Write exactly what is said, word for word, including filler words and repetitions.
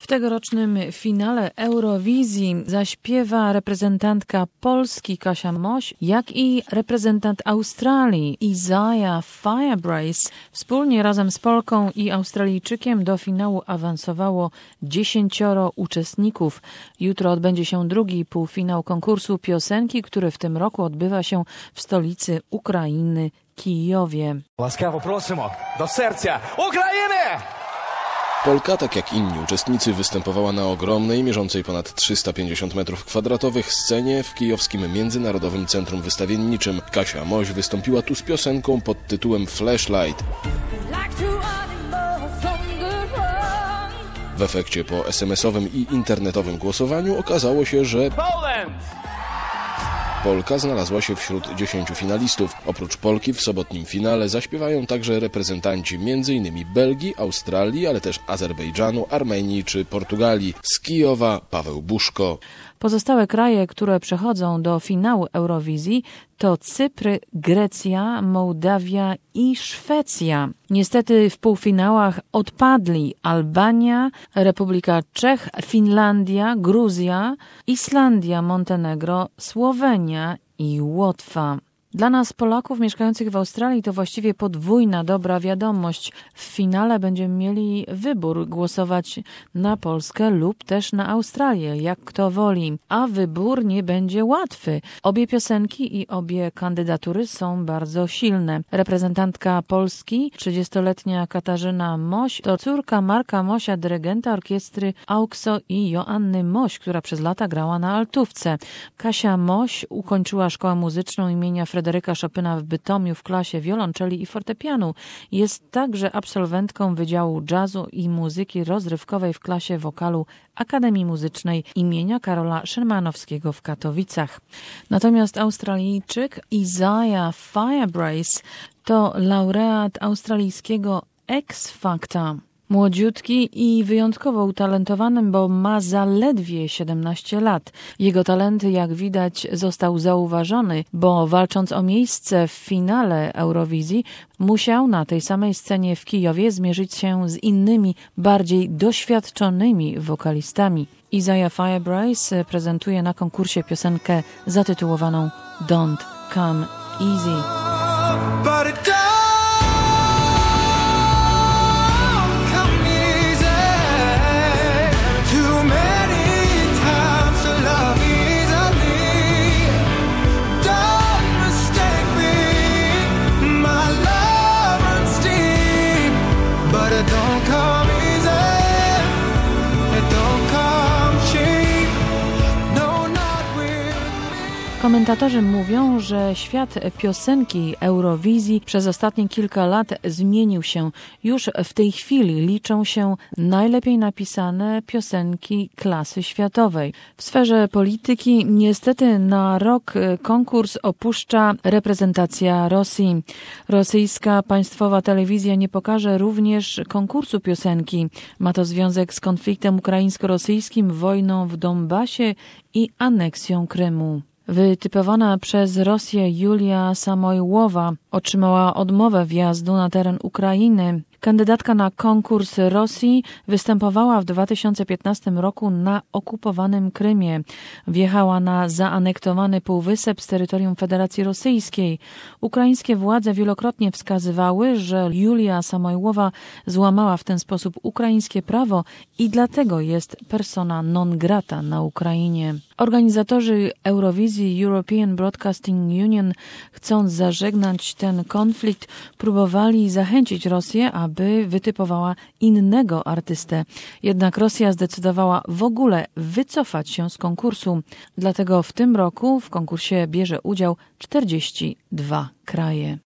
tegorocznym finale Eurowizji zaśpiewa reprezentantka Polski Kasia Moś, jak i reprezentant Australii Isaiah Firebrace. Wspólnie razem z Polką i Australijczykiem do finału awansowało dziesięcioro uczestników. Jutro odbędzie się drugi półfinał konkursu piosenki, który w tym roku odbywa się w stolicy Ukrainy, Kijowie. Łaskawo prosimy do serca Ukrainy! Polka, tak jak inni uczestnicy, występowała na ogromnej, mierzącej ponad trzysta pięćdziesiąt metrów kwadratowych scenie w kijowskim Międzynarodowym Centrum Wystawienniczym. Kasia Moś wystąpiła tu z piosenką pod tytułem Flashlight. W efekcie po es em esowym i internetowym głosowaniu okazało się, że Polka znalazła się wśród dziesięciu finalistów. Oprócz Polki w sobotnim finale zaśpiewają także reprezentanci między innymi Belgii, Australii, ale też Azerbejdżanu, Armenii czy Portugalii. Z Kijowa Paweł Buszko. Pozostałe kraje, które przechodzą do finału Eurowizji, to Cypr, Grecja, Mołdawia i Szwecja. Niestety w półfinałach odpadli Albania, Republika Czech, Finlandia, Gruzja, Islandia, Montenegro, Słowenia i Łotwa. Dla nas, Polaków mieszkających w Australii, to właściwie podwójna dobra wiadomość. W finale będziemy mieli wybór głosować na Polskę lub też na Australię, jak kto woli. A wybór nie będzie łatwy. Obie piosenki i obie kandydatury są bardzo silne. Reprezentantka Polski, trzydziestoletnia Katarzyna Moś, to córka Marka Mosia, dyrygenta orkiestry AUKSO i Joanny Moś, która przez lata grała na altówce. Kasia Moś ukończyła szkołę muzyczną imienia Fryderyka Chopina w Bytomiu w klasie wiolonczeli i fortepianu. Jest także absolwentką Wydziału Jazzu i Muzyki Rozrywkowej w klasie wokalu Akademii Muzycznej imienia Karola Szymanowskiego w Katowicach. Natomiast Australijczyk Isaiah Firebrace to laureat australijskiego X Factor. Młodziutki i wyjątkowo utalentowany, bo ma zaledwie siedemnaście lat. Jego talent, jak widać, został zauważony, bo walcząc o miejsce w finale Eurowizji, musiał na tej samej scenie w Kijowie zmierzyć się z innymi, bardziej doświadczonymi wokalistami. Isaiah Firebrace prezentuje na konkursie piosenkę zatytułowaną Don't Come Easy. Komentatorzy mówią, że świat piosenki Eurowizji przez ostatnie kilka lat zmienił się. Już w tej chwili liczą się najlepiej napisane piosenki klasy światowej. W sferze polityki niestety na rok konkurs opuszcza reprezentacja Rosji. Rosyjska państwowa telewizja nie pokaże również konkursu piosenki. Ma to związek z konfliktem ukraińsko-rosyjskim, wojną w Donbasie i aneksją Krymu. Wytypowana przez Rosję Julia Samojłowa otrzymała odmowę wjazdu na teren Ukrainy. Kandydatka na konkurs Rosji występowała w dwa tysiące piętnastym roku na okupowanym Krymie. Wjechała na zaanektowany półwysep z terytorium Federacji Rosyjskiej. Ukraińskie władze wielokrotnie wskazywały, że Julia Samojłowa złamała w ten sposób ukraińskie prawo i dlatego jest persona non grata na Ukrainie. Organizatorzy Eurowizji European Broadcasting Union, chcąc zażegnać ten konflikt, próbowali zachęcić Rosję, aby wytypowała innego artystę. Jednak Rosja zdecydowała w ogóle wycofać się z konkursu. Dlatego w tym roku w konkursie bierze udział czterdzieści dwa kraje.